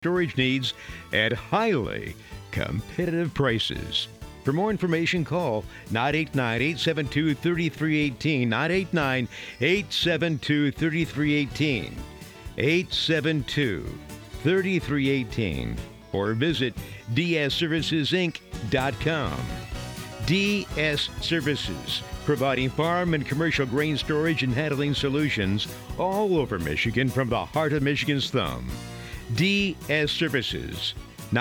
storage needs at highly competitive prices. For more information, call 989-872-3318, 989-872-3318, 872-3318, or visit dsservicesinc.com. DS Services, providing farm and commercial grain storage and handling solutions all over Michigan from the heart of Michigan's thumb. DS Services,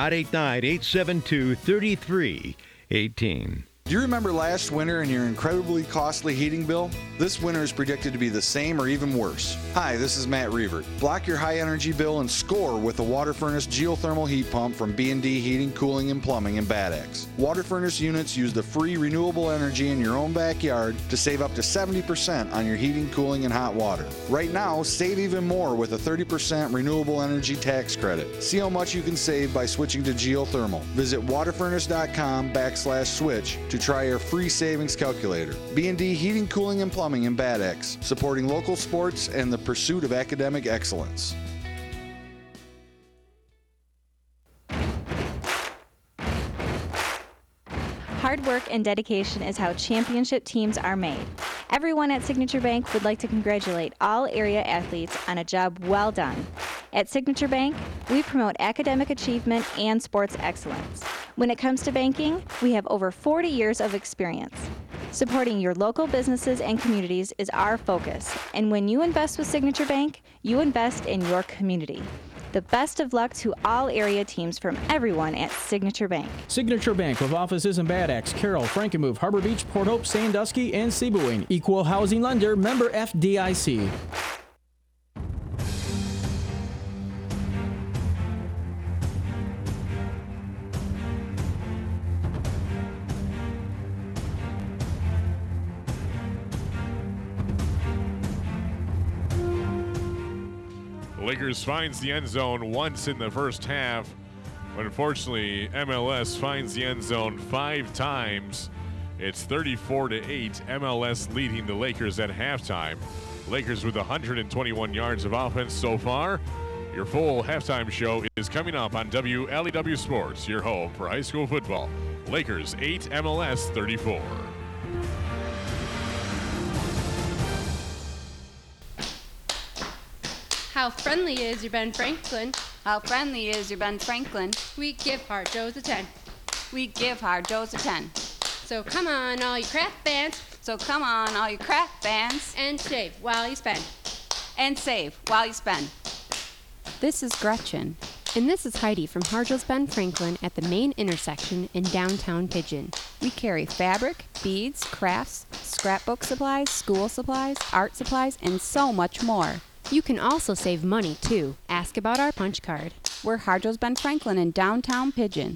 989-872-3318. Do you remember last winter and your incredibly costly heating bill? This winter is predicted to be the same or even worse. Hi, this is Matt Reavert. Block your high energy bill and score with the Water Furnace geothermal heat pump from B&D Heating, Cooling, and Plumbing in Bad Axe. Water Furnace units use the free renewable energy in your own backyard to save up to 70% on your heating, cooling, and hot water. Right now, save even more with a 30% renewable energy tax credit. See how much you can save by switching to geothermal. Visit waterfurnace.com/switch to try our free savings calculator. B&D Heating, Cooling, and Plumbing in Bad Axe, supporting local sports and the pursuit of academic excellence. Hard work and dedication is how championship teams are made. Everyone at Signature Bank would like to congratulate all area athletes on a job well done. At Signature Bank, we promote academic achievement and sports excellence. When it comes to banking, we have over 40 years of experience. Supporting your local businesses and communities is our focus, and when you invest with Signature Bank, you invest in your community. The best of luck to all area teams from everyone at Signature Bank. Signature Bank with offices in Bad Axe, Carroll, Frankenmuth, Harbor Beach, Port Hope, Sandusky, and Sebewaing. Equal housing lender, member FDIC. Lakers finds the end zone once in the first half, but unfortunately MLS finds the end zone 5 times. It's 34-8, MLS leading the Lakers at halftime. Lakers with 121 yards of offense so far. Your full halftime show is coming up on WLEW Sports, your home for high school football. Lakers 8, MLS 34. How friendly is your Ben Franklin? How friendly is your Ben Franklin? We give Hard Joe's a 10. We give Hard Joe's a 10. So come on, all you craft fans. So come on, all you craft fans. And save while you spend. And save while you spend. This is Gretchen. And this is Heidi from Hard Joe's Ben Franklin at the main intersection in downtown Pigeon. We carry fabric, beads, crafts, scrapbook supplies, school supplies, art supplies, and so much more. You can also save money, too. Ask about our punch card. We're Hard Joe's Ben Franklin in downtown Pigeon.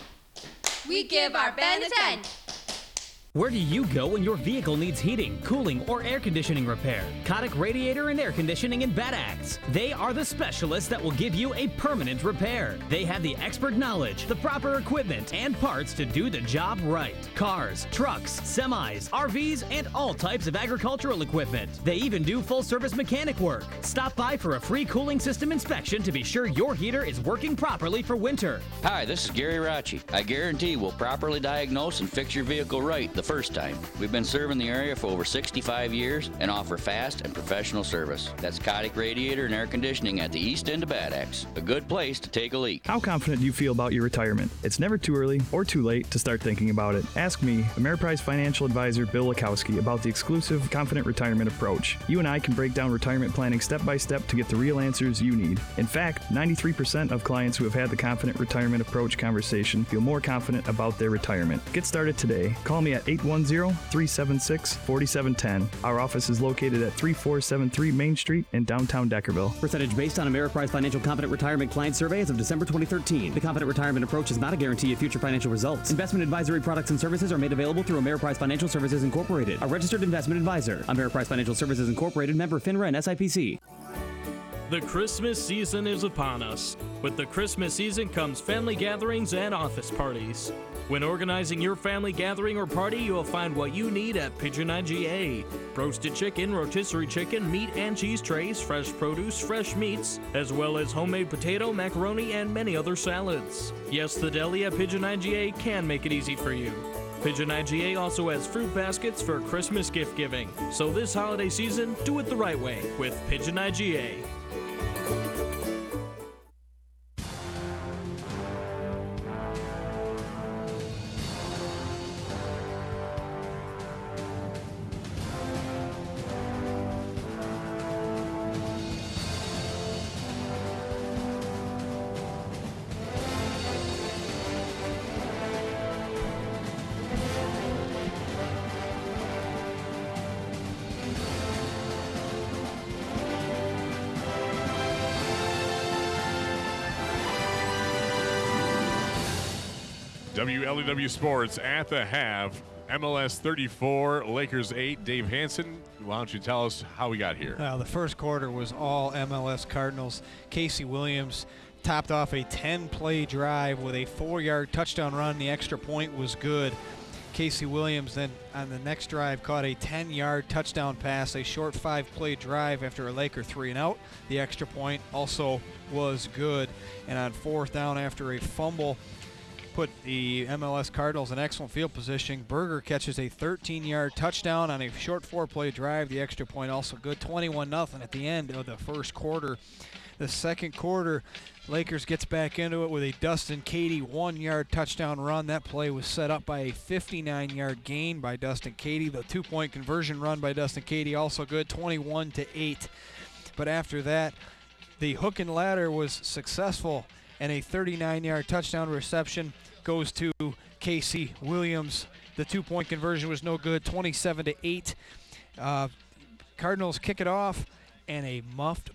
We give our Ben a 10. Where do you go when your vehicle needs heating, cooling, or air conditioning repair? Kotick Radiator and Air Conditioning in Bad Axe. They are the specialists that will give you a permanent repair. They have the expert knowledge, the proper equipment, and parts to do the job right. Cars, trucks, semis, RVs, and all types of agricultural equipment. They even do full-service mechanic work. Stop by for a free cooling system inspection to be sure your heater is working properly for winter. Hi, this is Gary Racci. I guarantee we'll properly diagnose and fix your vehicle right the first time. We've been serving the area for over 65 years and offer fast and professional service. That's Kotick Radiator and Air Conditioning at the east end of Bad Axe. A good place to take a leak. How confident do you feel about your retirement? It's never too early or too late to start thinking about it. Ask me, Ameriprise Financial Advisor Bill Lakowski, about the exclusive Confident Retirement approach. You and I can break down retirement planning step by step to get the real answers you need. In fact, 93% of clients who have had the Confident Retirement approach conversation feel more confident about their retirement. Get started today. Call me at 810-376-4710. Our office is located at 3473 Main Street in downtown Deckerville. Percentage based on Ameriprise Financial Confident Retirement Client Survey as of December 2013. The Confident Retirement approach is not a guarantee of future financial results. Investment advisory products and services are made available through Ameriprise Financial Services Incorporated, a registered investment advisor. Ameriprise Financial Services Incorporated, member FINRA and SIPC. The Christmas season is upon us. With the Christmas season comes family gatherings and office parties. When organizing your family gathering or party, you'll find what you need at Pigeon IGA. Roasted chicken, rotisserie chicken, meat and cheese trays, fresh produce, fresh meats, as well as homemade potato, macaroni, and many other salads. Yes, the deli at Pigeon IGA can make it easy for you. Pigeon IGA also has fruit baskets for Christmas gift giving. So this holiday season, do it the right way with Pigeon IGA. WLEW Sports at the half. MLS 34, Lakers 8. Dave Hansen, why don't you tell us how we got here? The first quarter was all MLS Cardinals. Casey Williams topped off a 10-play drive with a 4-yard touchdown run. The extra point was good. Casey Williams then on the next drive caught a 10-yard touchdown pass, a short 5-play drive after a Laker 3-and-out. The extra point also was good. And on fourth down after a fumble, put the MLS Cardinals in excellent field position. Berger catches a 13-yard touchdown on a short 4-play drive. The extra point also good. 21-0 at the end of the first quarter. The second quarter, Lakers gets back into it with a Dustin Cady 1-yard touchdown run. That play was set up by a 59-yard gain by Dustin Cady. The 2-point conversion run by Dustin Cady also good, 21-8. But after that, the hook and ladder was successful, and a 39-yard touchdown reception goes to Casey Williams. The 2-point conversion was no good, 27-8. Cardinals kick it off, and a muffed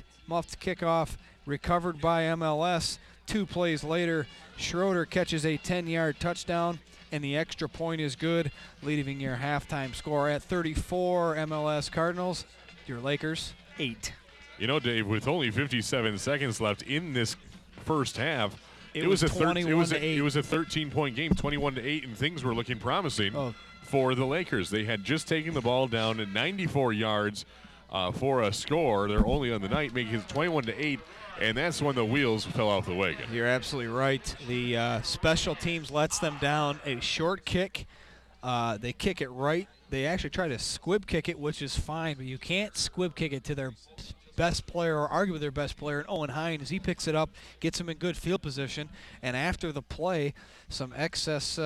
kickoff recovered by MLS. 2 plays later, Schroeder catches a 10-yard touchdown, and the extra point is good, leaving your halftime score at 34 MLS Cardinals. Your Lakers, 8. You know, Dave, with only 57 seconds left in this first half, it was a 13-point game, 21-8, and things were looking promising for the Lakers. They had just taken the ball down at 94 yards for a score. They're only on the night, making it 21-8, and that's when the wheels fell off the wagon. You're absolutely right. The special teams lets them down. A short kick. They kick it right. They actually try to squib kick it, which is fine, but you can't squib kick it to their best player or argue with their best player, and Owen Hines, he picks it up, gets him in good field position, and after the play, some excess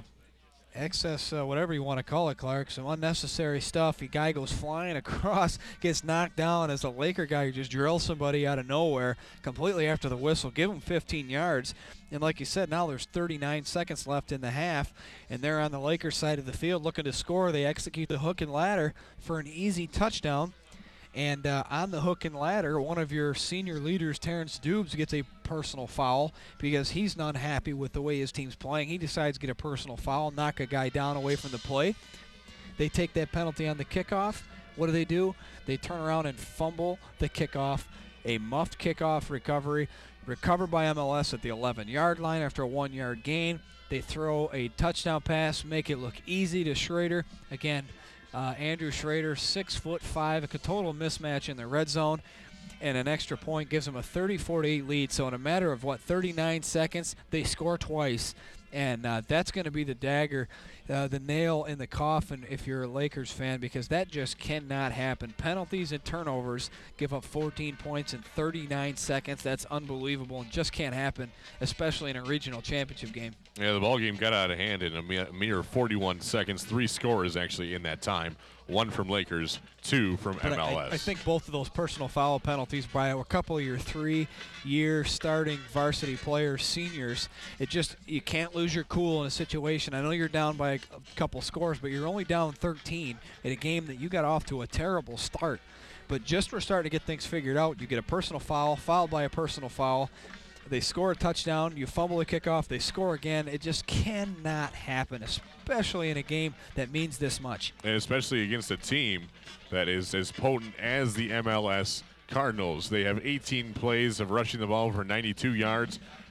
whatever you want to call it, Clark, some unnecessary stuff. The guy goes flying across, gets knocked down as a Laker guy who just drills somebody out of nowhere completely after the whistle. Give him 15 yards. And like you said, now there's 39 seconds left in the half, and they're on the Lakers side of the field looking to score. They execute the hook and ladder for an easy touchdown. And on the hook and ladder, one of your senior leaders, Terrence Dubes, gets a personal foul because he's not happy with the way his team's playing. He decides to get a personal foul, knock a guy down away from the play. They take that penalty on the kickoff. What do? They turn around and fumble the kickoff. A muffed kickoff recovery, recovered by MLS at the 11-yard line after a 1-yard gain. They throw a touchdown pass, make it look easy to Schrader. Again, Andrew Schrader, 6'5", a total mismatch in the red zone, and an extra point gives them a 34-8 lead. So in a matter of, 39 seconds, they score twice. And that's going to be the dagger, the nail in the coffin if you're a Lakers fan, because that just cannot happen. Penalties and turnovers give up 14 points in 39 seconds. That's unbelievable and just can't happen, especially in a regional championship game. Yeah, the ball game got out of hand in a mere 41 seconds. 3 scores actually in that time. 1 from Lakers, 2 from MLS. I think both of those personal foul penalties by a couple of your 3-year starting varsity players, seniors, you can't lose your cool in a situation. I know you're down by a couple scores, but you're only down 13 in a game that you got off to a terrible start. But just for starting to get things figured out, you get a personal foul, fouled by a personal foul. They score a touchdown, you fumble the kickoff, they score again. It just cannot happen, especially in a game that means this much. And especially against a team that is as potent as the MLS Cardinals. They have 18 plays of rushing the ball for 92 yards.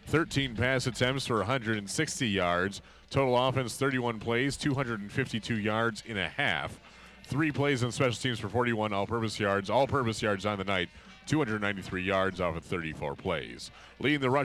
13 pass attempts for 160 yards. Total offense, 31 plays, 252 yards in a half. 3 plays on special teams for 41 all-purpose yards. All-purpose yards on the night, 293 yards off of 34 plays. Leading the rush